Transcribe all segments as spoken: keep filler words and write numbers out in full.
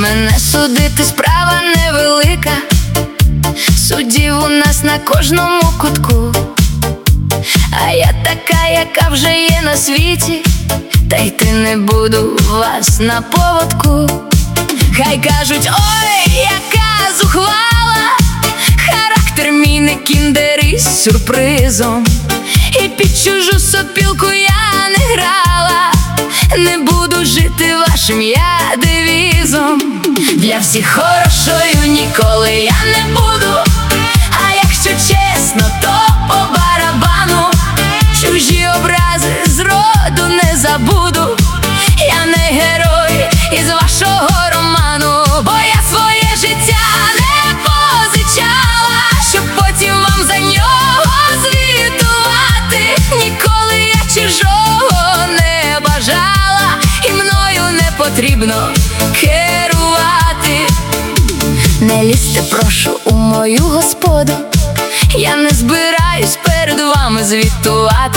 Мене судити справа невелика, суддів у нас на кожному кутку. А я така, яка вже є на світі, та йти не буду вас на поводку. Хай кажуть, ой, яка зухвала, характер мій не кіндер із сюрпризом, і під чужу сопілку я не грала. Не буду жити вашим я девізом. Для всіх хорошою ніколи я не буду, а якщо чесно, то по барабану. Чужі образи зроду не забуду. Я не герой із вашого роману, бо я своє життя не позичала, щоб потім вам за нього звітувати. Ніколи я чужого не бажала, і мною не потрібно керувати. Не лізьте, прошу, у мою господу, я не збираюсь перед вами звітувати.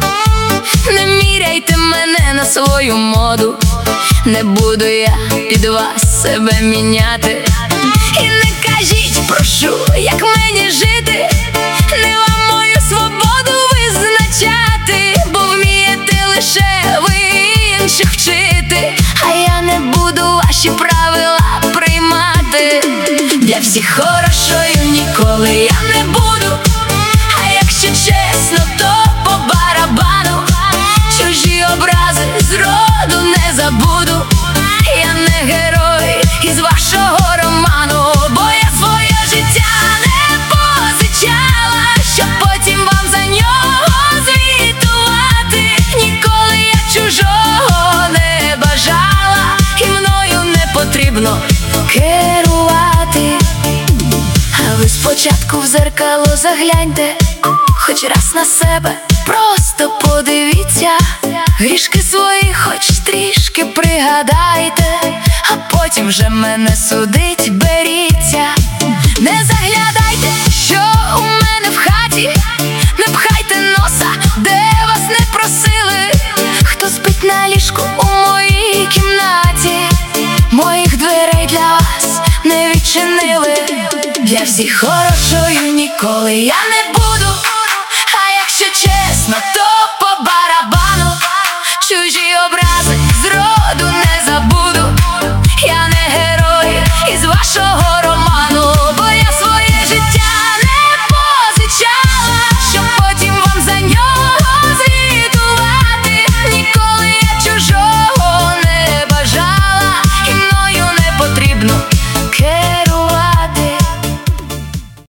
Не міряйте мене на свою моду, не буду я під вас себе міняти. І не кажіть, прошу, як мені жити, не вам мою свободу визначати, бо вмієте лише ви інших вчити, а я не буду ваші правила приймати. Для всіх хорошою ніколи я не буду, а якщо чесно, то по барабану. Чужі образи зроду не забуду. Я не герой із вашого роману, бо я своє життя не позичала, щоб потім вам за нього звітувати. Ніколи я чужого не бажала, і мною не потрібно керувати. А ви спочатку в зеркало загляньте, хоч раз на себе просто подивіться. Грішки свої хоч трішки пригадайте, а потім вже мене судить беріться. Не заглядайте, що у мене в хаті, не пхайте носа, де вас не просили. Хто спить на ліжку у моїй кімнаті, моїх дверей для вас не відчинили. Для всіх хорошою ніколи я не буду, а якщо чесно, то по барабану. Чужі образи зроблять